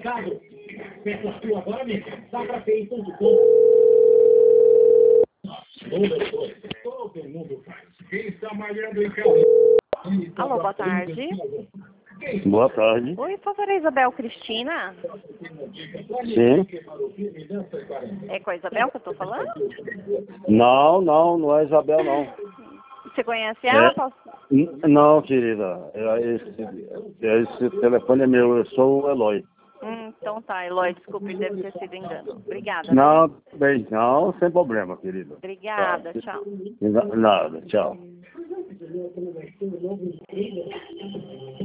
supermercado. Peça a sua agora mesmo. Safrapeito.com. Todo mundo faz. Quem está malhando em casa? Alô, boa tarde. Boa tarde. Oi, por favor, é Isabel Cristina? Sim. É com a Isabel que eu tô falando? Não é Isabel, não. Você conhece ela? Não, querida. Esse telefone é meu, eu sou o Eloy. Então tá, Eloy, desculpe, deve ter sido engano. Obrigada. Não, bem, não, sem problema, querida. Obrigada, Tá. tchau. Nada, tchau.